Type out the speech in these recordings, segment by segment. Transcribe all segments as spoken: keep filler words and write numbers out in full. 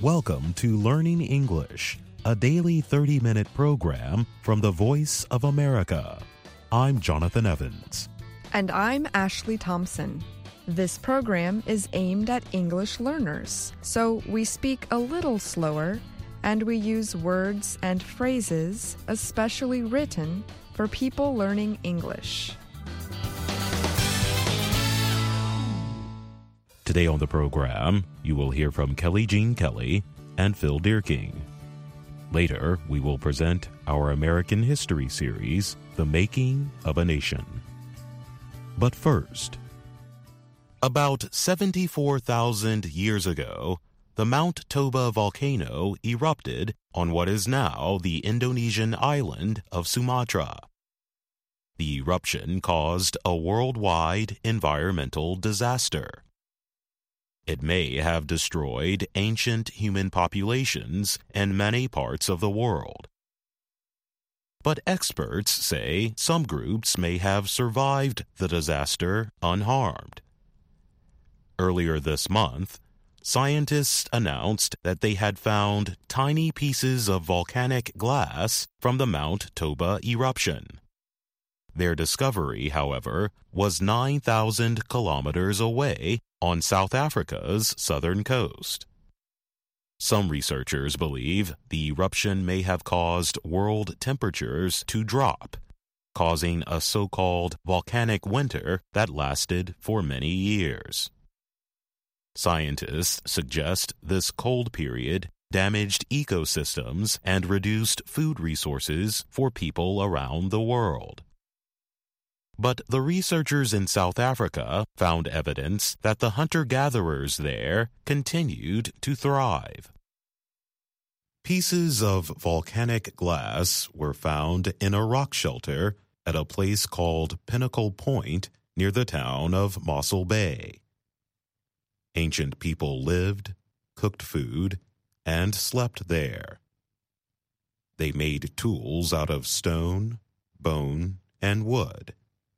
Welcome to Learning English, a daily thirty-minute program from the Voice of America. I'm Jonathan Evans. And I'm Ashley Thompson. This program is aimed at English learners, so we speak a little slower and we use words and phrases especially written for people learning English. Today on the program, you will hear from Kelly Jean Kelly and Phil Deerking. Later, we will present our American history series, The Making of a Nation. But first, about seventy-four thousand years ago, the Mount Toba volcano erupted on what is now the Indonesian island of Sumatra. The eruption caused a worldwide environmental disaster. It may have destroyed ancient human populations in many parts of the world. But experts say some groups may have survived the disaster unharmed. Earlier this month, scientists announced that they had found tiny pieces of volcanic glass from the Mount Toba eruption. Their discovery, however, was nine thousand kilometers away on South Africa's southern coast. Some researchers believe the eruption may have caused world temperatures to drop, causing a so-called volcanic winter that lasted for many years. Scientists suggest this cold period damaged ecosystems and reduced food resources for people around the world. But the researchers in South Africa found evidence that the hunter-gatherers there continued to thrive. Pieces of volcanic glass were found in a rock shelter at a place called Pinnacle Point near the town of Mossel Bay. Ancient people lived, cooked food, and slept there. They made tools out of stone, bone, and wood.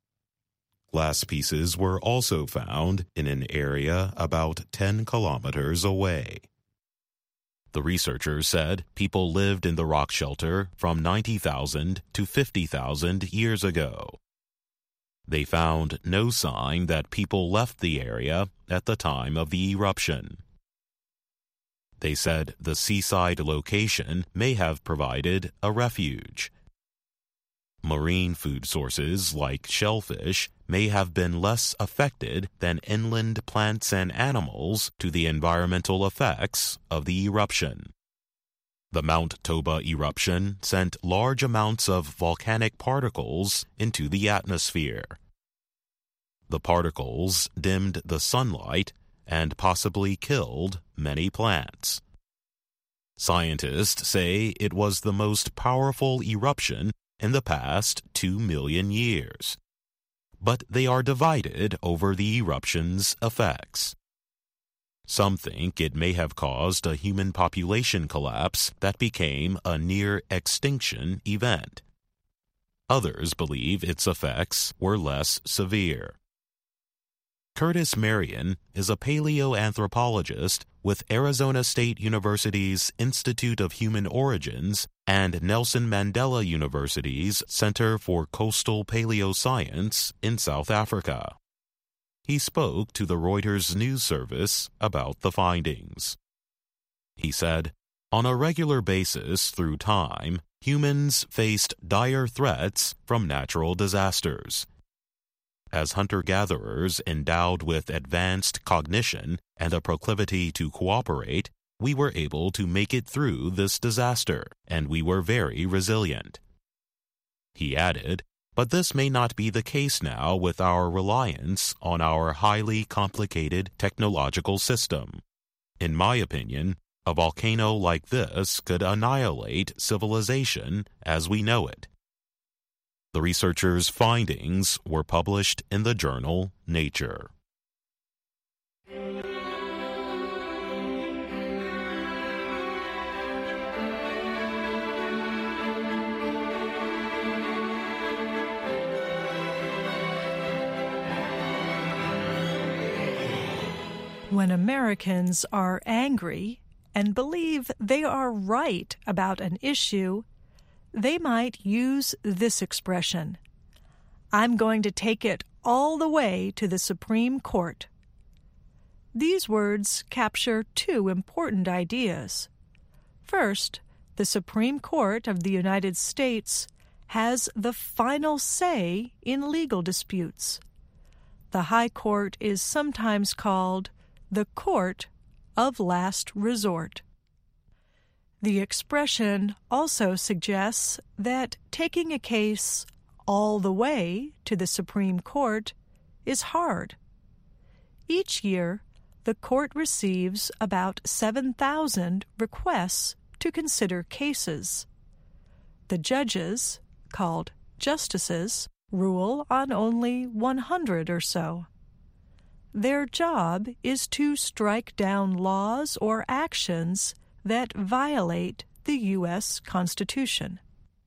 Glass pieces were also found in an area about ten kilometers away. The researchers said people lived in the rock shelter from ninety thousand to fifty thousand years ago. They found no sign that people left the area at the time of the eruption. They said the seaside location may have provided a refuge. Marine food sources like shellfish may have been less affected than inland plants and animals to the environmental effects of the eruption. The Mount Toba eruption sent large amounts of volcanic particles into the atmosphere. The particles dimmed the sunlight and possibly killed many plants. Scientists say it was the most powerful eruption in the past two million years. But they are divided over the eruption's effects. Some think it may have caused a human population collapse that became a near-extinction event. Others believe its effects were less severe. Curtis Marion is a paleoanthropologist with Arizona State University's Institute of Human Origins and Nelson Mandela University's Center for Coastal Paleoscience in South Africa. He spoke to the Reuters news service about the findings. He said, "On a regular basis through time, humans faced dire threats from natural disasters. As hunter-gatherers endowed with advanced cognition and a proclivity to cooperate, we were able to make it through this disaster, and we were very resilient." He added, "But this may not be the case now with our reliance on our highly complicated technological system. In my opinion, a volcano like this could annihilate civilization as we know it." The researchers' findings were published in the journal Nature. When Americans are angry, and believe they are right about an issue, they might use this expression: "I'm going to take it all the way to the Supreme Court." These words capture two important ideas. First, the Supreme Court of the United States has the final say in legal disputes. The High Court is sometimes called the Court of Last Resort. The expression also suggests that taking a case all the way to the Supreme Court is hard. Each year, the court receives about seven thousand requests to consider cases. The judges, called justices, rule on only one hundred or so. Their job is to strike down laws or actions that violate the U S Constitution.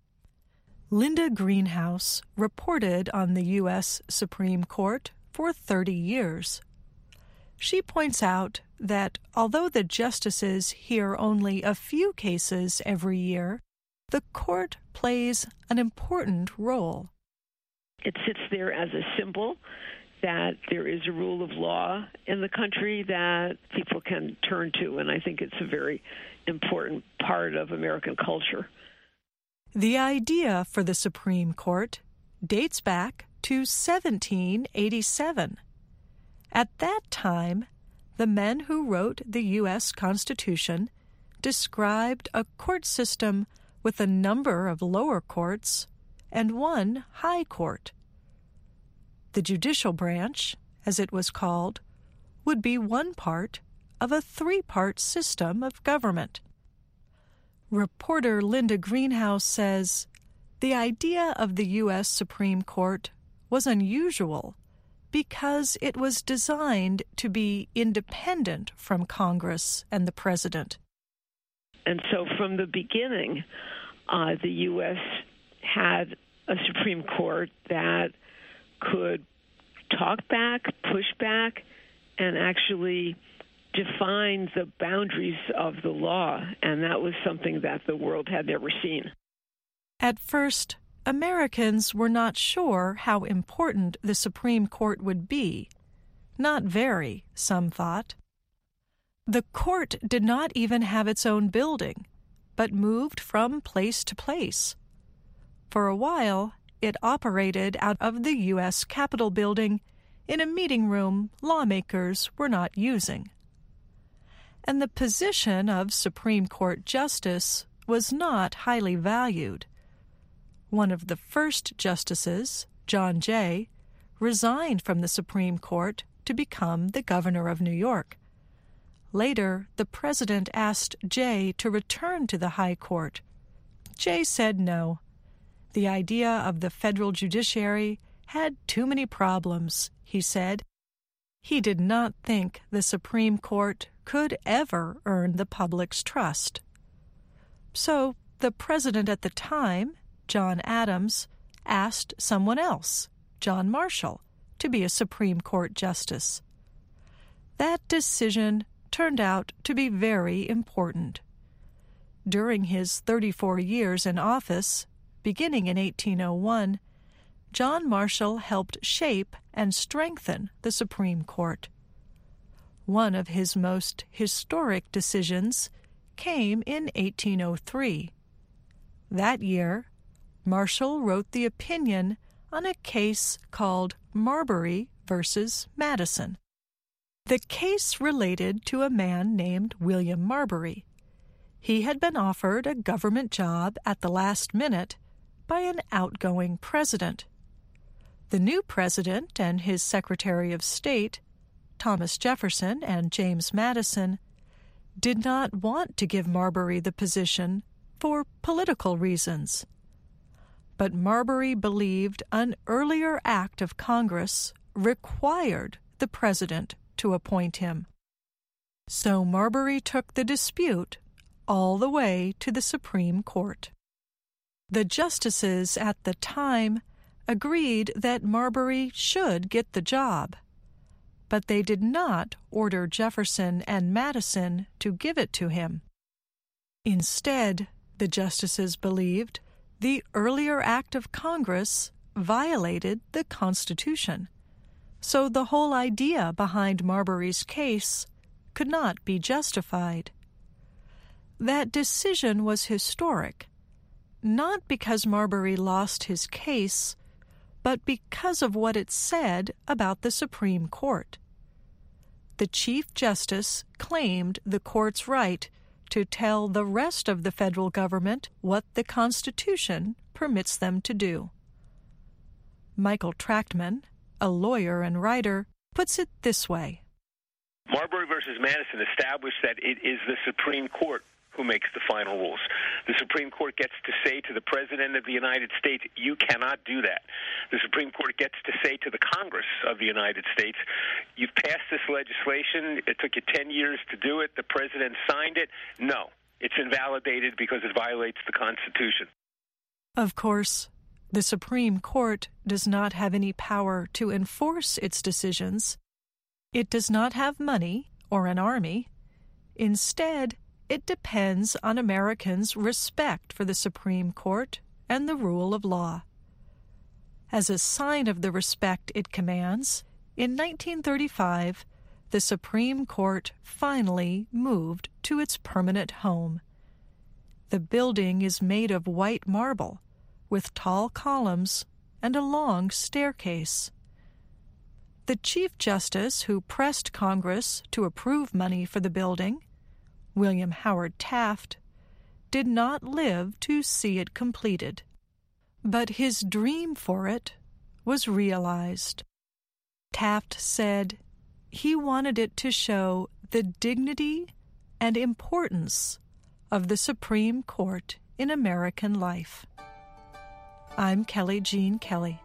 Linda Greenhouse reported on the U S Supreme Court for thirty years. She points out that although the justices hear only a few cases every year, the court plays an important role. It sits there as a symbol that there is a rule of law in the country that people can turn to, and I think it's a very important part of American culture. The idea for the Supreme Court dates back to seventeen eighty-seven. At that time, the men who wrote the U S Constitution described a court system with a number of lower courts and one high court. The judicial branch, as it was called, would be one part of a three-part system of government. Reporter Linda Greenhouse says, the idea of the U S Supreme Court was unusual because it was designed to be independent from Congress and the President. And so from the beginning, uh, the U S had a Supreme Court that could talk back, push back, and actually define the boundaries of the law, and that was something that the world had never seen. At first, Americans were not sure how important the Supreme Court would be. Not very, some thought. The court did not even have its own building, but moved from place to place. For a while, it operated out of the U S Capitol building in a meeting room lawmakers were not using. And the position of Supreme Court Justice was not highly valued. One of the first justices, John Jay, resigned from the Supreme Court to become the governor of New York. Later, the president asked Jay to return to the High Court. Jay said no. The idea of the federal judiciary had too many problems, he said. He did not think the Supreme Court could ever earn the public's trust. So the president at the time, John Adams, asked someone else, John Marshall, to be a Supreme Court justice. That decision turned out to be very important. During his thirty-four years in office, beginning in eighteen oh one, John Marshall helped shape and strengthen the Supreme Court. One of his most historic decisions came in eighteen oh three. That year, Marshall wrote the opinion on a case called Marbury versus Madison. The case related to a man named William Marbury. He had been offered a government job at the last minute by an outgoing president. The new president and his Secretary of State, Thomas Jefferson and James Madison, did not want to give Marbury the position for political reasons. But Marbury believed an earlier act of Congress required the president to appoint him. So Marbury took the dispute all the way to the Supreme Court. The justices at the time agreed that Marbury should get the job, but they did not order Jefferson and Madison to give it to him. Instead, the justices believed the earlier act of Congress violated the Constitution, so the whole idea behind Marbury's case could not be justified. That decision was historic, not because Marbury lost his case, but because of what it said about the Supreme Court. The Chief Justice claimed the court's right to tell the rest of the federal government what the Constitution permits them to do. Michael Trachtman, a lawyer and writer, puts it this way. Marbury versus Madison established that it is the Supreme Court who makes the final rules. The Supreme Court gets to say to the President of the United States, you cannot do that. The Supreme Court gets to say to the Congress of the United States, you've passed this legislation, it took you ten years to do it, the President signed it. No, it's invalidated because it violates the Constitution. Of course, the Supreme Court does not have any power to enforce its decisions. It does not have money or an army. Instead, it depends on Americans' respect for the Supreme Court and the rule of law. As a sign of the respect it commands, in nineteen thirty-five, the Supreme Court finally moved to its permanent home. The building is made of white marble, with tall columns and a long staircase. The Chief Justice who pressed Congress to approve money for the building, William Howard Taft, did not live to see it completed, but his dream for it was realized. Taft said he wanted it to show the dignity and importance of the Supreme Court in American life. I'm Kelly Jean Kelly.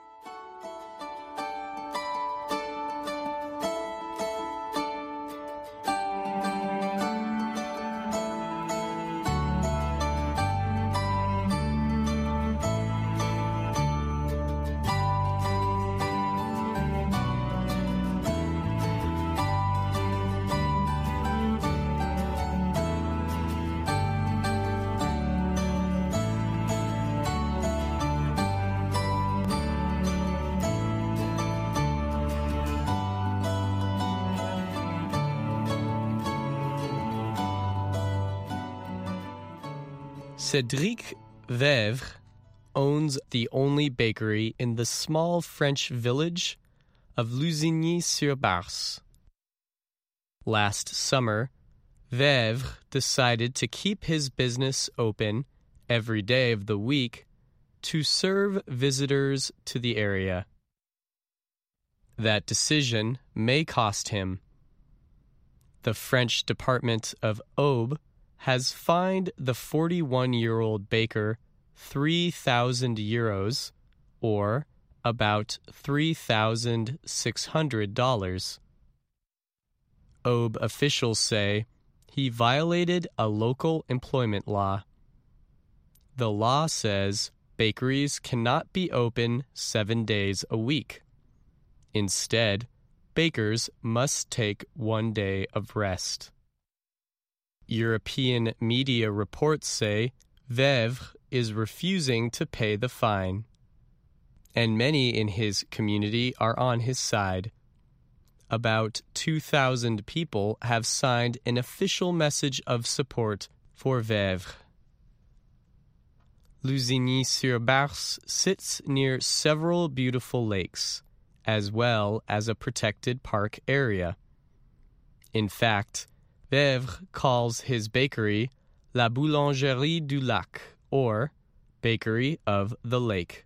Cédric Vèvre owns the only bakery in the small French village of Lusigny-sur-Barse. Last summer, Vèvre decided to keep his business open every day of the week to serve visitors to the area. That decision may cost him. The French Department of Aube has fined the forty-one-year-old baker three thousand euros, or about three thousand six hundred dollars. Aube officials say he violated a local employment law. The law says bakeries cannot be open seven days a week. Instead, bakers must take one day of rest. European media reports say Vèvre is refusing to pay the fine, and many in his community are on his side. About two thousand people have signed an official message of support for Vèvre. Lusigny-sur-Barse sits near several beautiful lakes, as well as a protected park area. In fact, Vèvre calls his bakery La Boulangerie du Lac, or Bakery of the Lake.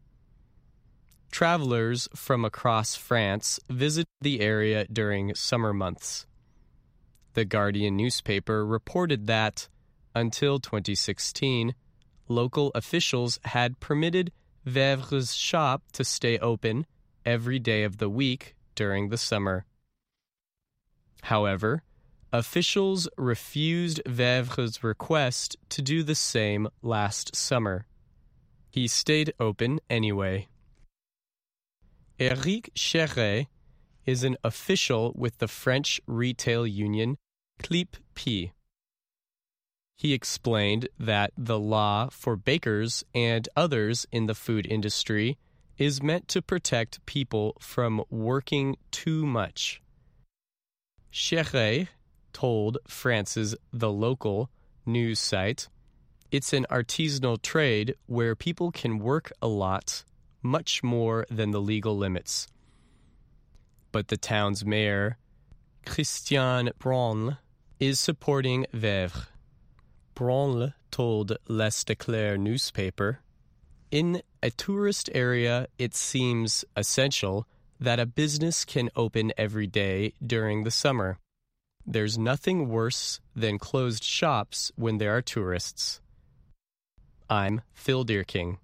Travelers from across France visit the area during summer months. The Guardian newspaper reported that, until twenty sixteen, local officials had permitted Vèvre's shop to stay open every day of the week during the summer. However, officials refused Vèvre's request to do the same last summer. He stayed open anyway. Éric Chéret is an official with the French retail union C L I P P. He explained that the law for bakers and others in the food industry is meant to protect people from working too much. Cherret told France's The Local news site, "It's an artisanal trade where people can work a lot, much more than the legal limits." But the town's mayor, Christian Branle, is supporting Vevre. Branle told Les Declares newspaper, "In a tourist area, it seems essential that a business can open every day during the summer. There's nothing worse than closed shops when there are tourists." I'm Phil Deerking.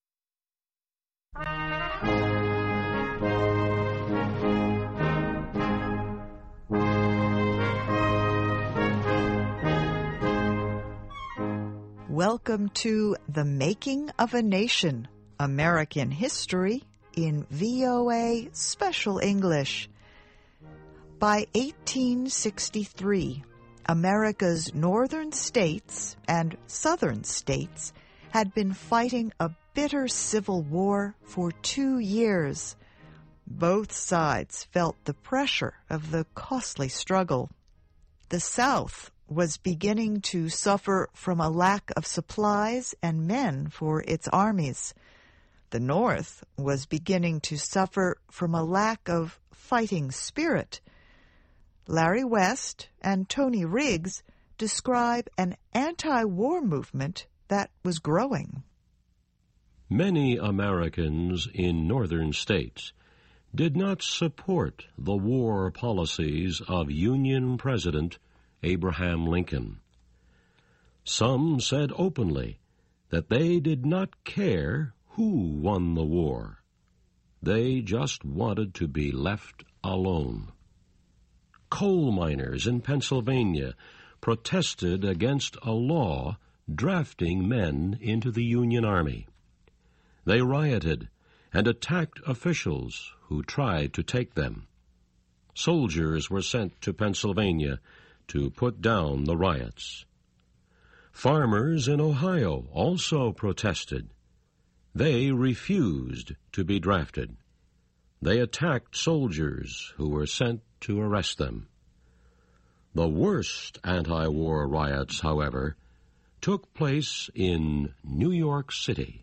Welcome to The Making of a Nation, American History in V O A Special English. By eighteen sixty-three, America's northern states and southern states had been fighting a bitter civil war for two years. Both sides felt the pressure of the costly struggle. The South was beginning to suffer from a lack of supplies and men for its armies. The North was beginning to suffer from a lack of fighting spirit. Larry West and Tony Riggs describe an anti-war movement that was growing. Many Americans in northern states did not support the war policies of Union President Abraham Lincoln. Some said openly that they did not care who won the war. They just wanted to be left alone. Coal miners in Pennsylvania protested against a law drafting men into the Union Army. They rioted and attacked officials who tried to take them. Soldiers were sent to Pennsylvania to put down the riots. Farmers in Ohio also protested. They refused to be drafted. They attacked soldiers who were sent to arrest them. The worst anti-war riots, however, took place in New York City.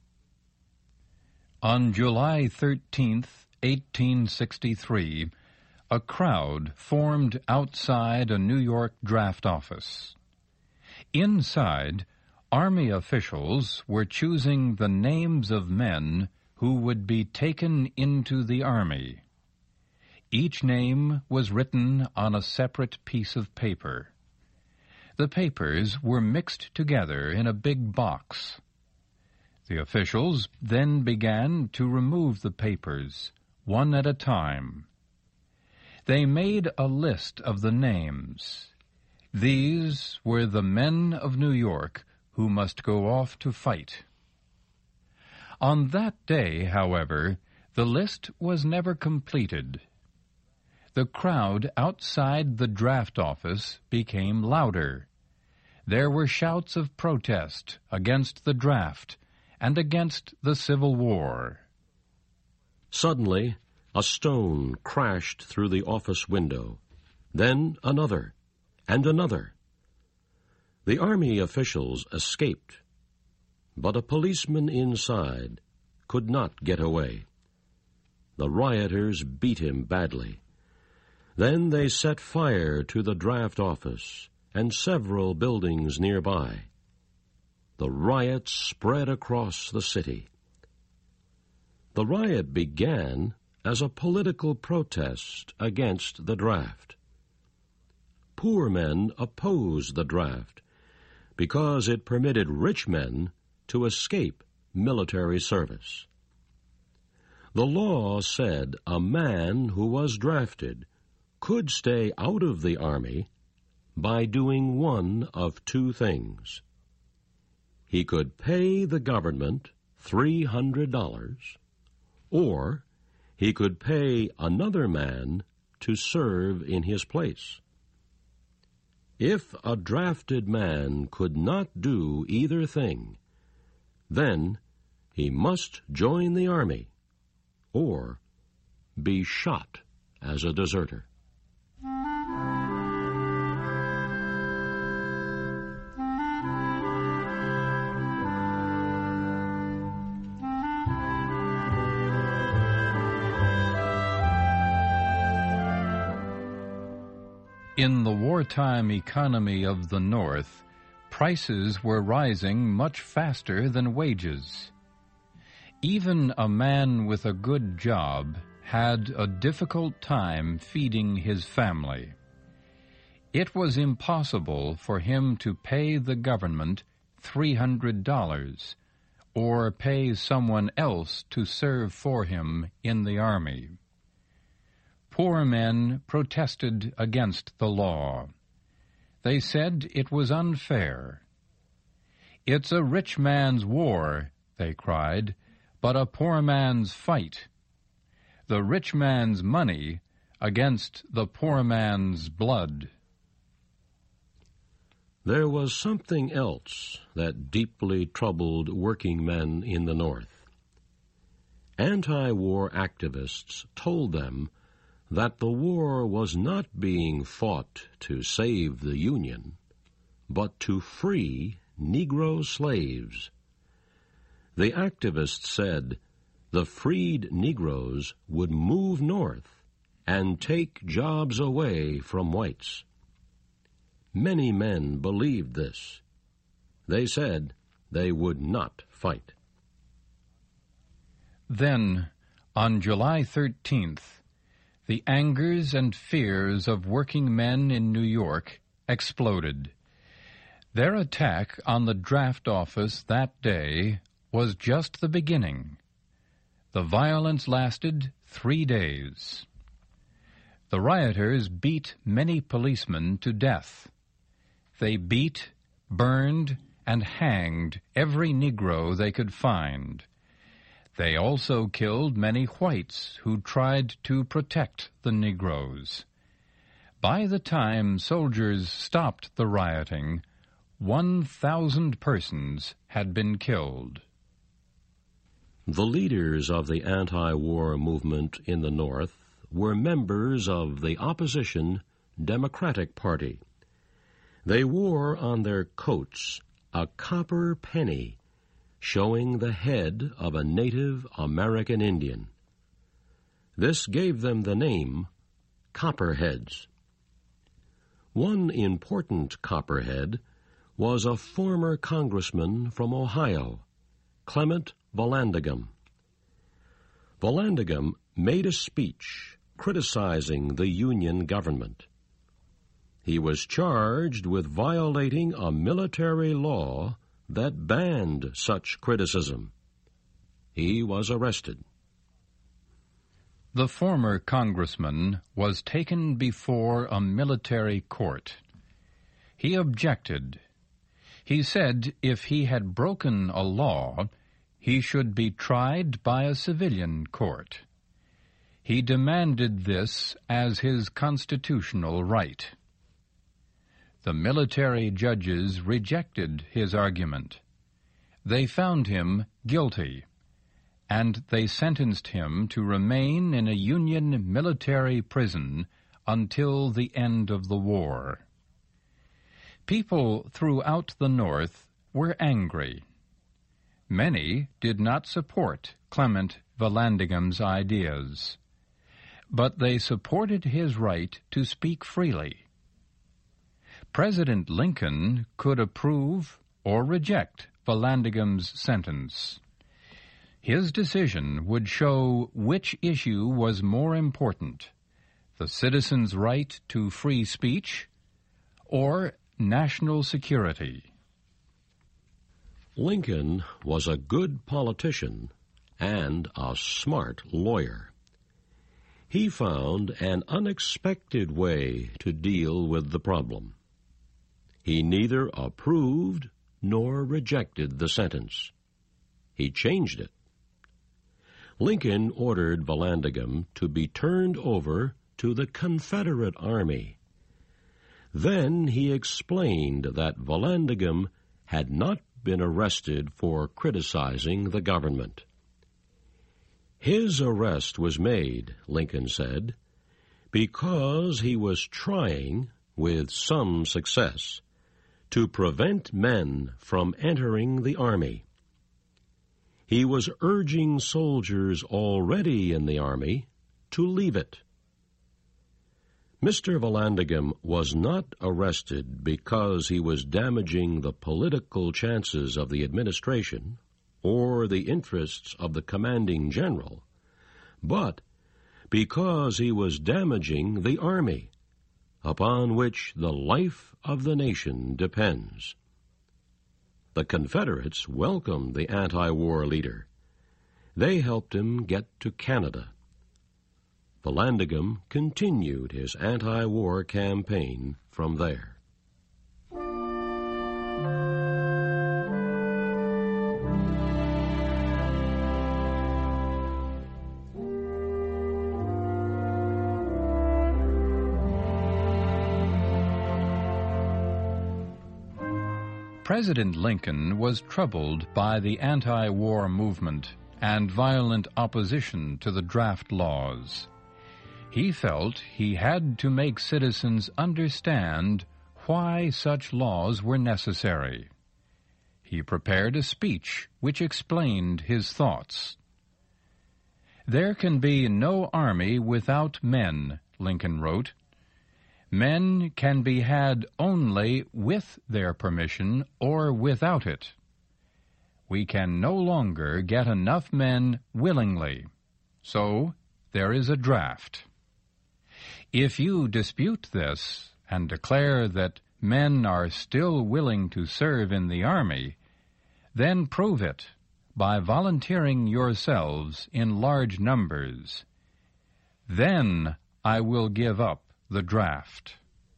On July thirteenth, eighteen sixty-three, a crowd formed outside a New York draft office. Inside, Army officials were choosing the names of men who would be taken into the Army. Each name was written on a separate piece of paper. The papers were mixed together in a big box. The officials then began to remove the papers, one at a time. They made a list of the names. These were the men of New York who must go off to fight. On that day, however, the list was never completed. The crowd outside the draft office became louder. There were shouts of protest against the draft and against the Civil War. Suddenly, a stone crashed through the office window, then another, and another. The Army officials escaped, but a policeman inside could not get away. The rioters beat him badly. Then they set fire to the draft office and several buildings nearby. The riot spread across the city. The riot began as a political protest against the draft. Poor men opposed the draft because it permitted rich men to escape military service. The law said a man who was drafted could stay out of the Army by doing one of two things. He could pay the government three hundred dollars, or he could pay another man to serve in his place. If a drafted man could not do either thing, then he must join the army or be shot as a deserter. In the wartime economy of the North, prices were rising much faster than wages. Even a man with a good job had a difficult time feeding his family. It was impossible for him to pay the government three hundred dollars or pay someone else to serve for him in the army. Poor men protested against the law. They said it was unfair. "It's a rich man's war," they cried, "but a poor man's fight. The rich man's money against the poor man's blood." There was something else that deeply troubled working men in the North. Anti-war activists told them that the war was not being fought to save the Union, but to free Negro slaves. The activists said the freed Negroes would move north and take jobs away from whites. Many men believed this. They said they would not fight. Then, on July thirteenth, the angers and fears of working men in New York exploded. Their attack on the draft office that day was just the beginning. The violence lasted three days. The rioters beat many policemen to death. They beat, burned, and hanged every Negro they could find. They also killed many whites who tried to protect the Negroes. By the time soldiers stopped the rioting, one thousand persons had been killed. The leaders of the anti-war movement in the North were members of the opposition Democratic Party. They wore on their coats a copper penny showing the head of a Native American Indian. This gave them the name Copperheads. One important Copperhead was a former congressman from Ohio, Clement Vallandigham. Vallandigham made a speech criticizing the Union government. He was charged with violating a military law that banned such criticism. He was arrested. The former congressman was taken before a military court. He objected. He said if he had broken a law, he should be tried by a civilian court. He demanded this as his constitutional right. The military judges rejected his argument. They found him guilty, and they sentenced him to remain in a Union military prison until the end of the war. People throughout the North were angry. Many did not support Clement Vallandigham's ideas, but they supported his right to speak freely. President Lincoln could approve or reject Vallandigham's sentence. His decision would show which issue was more important, the citizens' right to free speech or national security. Lincoln was a good politician and a smart lawyer. He found an unexpected way to deal with the problem. He neither approved nor rejected the sentence. He changed it. Lincoln ordered Vallandigham to be turned over to the Confederate Army. Then he explained that Vallandigham had not been arrested for criticizing the government. His arrest was made, Lincoln said, because he was trying, with some success, to prevent men from entering the army. He was urging soldiers already in the army to leave it. Mister Vallandigham was not arrested because he was damaging the political chances of the administration or the interests of the commanding general, but because he was damaging the army, upon which the life of the nation depends. The Confederates welcomed the anti-war leader. They helped him get to Canada. Vallandigham continued his anti-war campaign from there. President Lincoln was troubled by the anti-war movement and violent opposition to the draft laws. He felt he had to make citizens understand why such laws were necessary. He prepared a speech which explained his thoughts. "There can be no army without men," Lincoln wrote. "Men can be had only with their permission or without it. We can no longer get enough men willingly, so there is a draft. If you dispute this and declare that men are still willing to serve in the army, then prove it by volunteering yourselves in large numbers. Then I will give up the draft."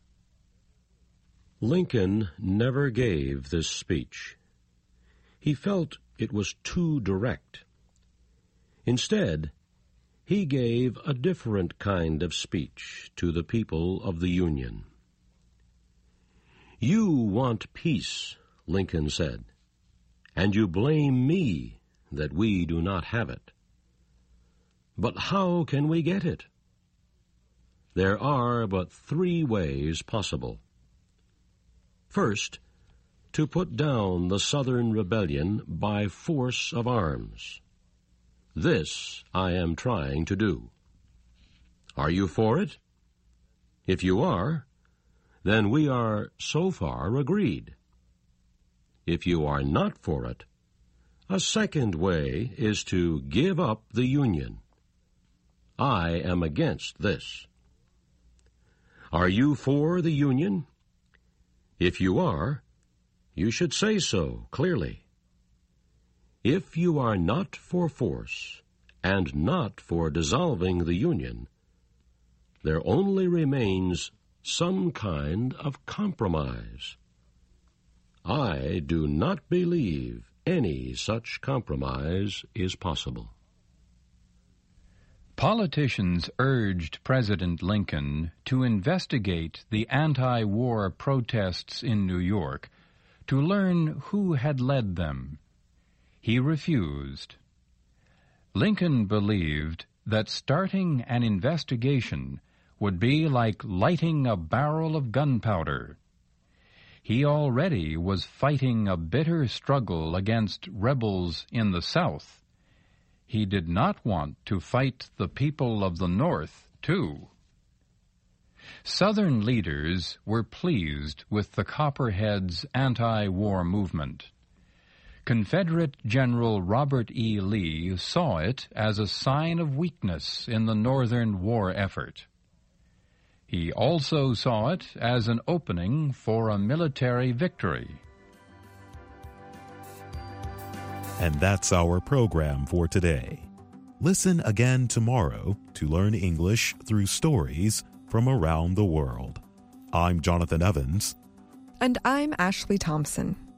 Lincoln never gave this speech. He felt it was too direct. Instead, he gave a different kind of speech to the people of the Union. "You want peace," Lincoln said, "and you blame me that we do not have it. But how can we get it? There are but three ways possible. First, to put down the Southern rebellion by force of arms. This I am trying to do. Are you for it? If you are, then we are so far agreed. If you are not for it, a second way is to give up the Union. I am against this. Are you for the Union? If you are, you should say so clearly. If you are not for force and not for dissolving the Union, there only remains some kind of compromise. I do not believe any such compromise is possible." Politicians urged President Lincoln to investigate the anti-war protests in New York to learn who had led them. He refused. Lincoln believed that starting an investigation would be like lighting a barrel of gunpowder. He already was fighting a bitter struggle against rebels in the South. He did not want to fight the people of the North, too. Southern leaders were pleased with the Copperheads' anti-war movement. Confederate General Robert E. Lee saw it as a sign of weakness in the Northern war effort. He also saw it as an opening for a military victory. And that's our program for today. Listen again tomorrow to learn English through stories from around the world. I'm Jonathan Evans. And I'm Ashley Thompson.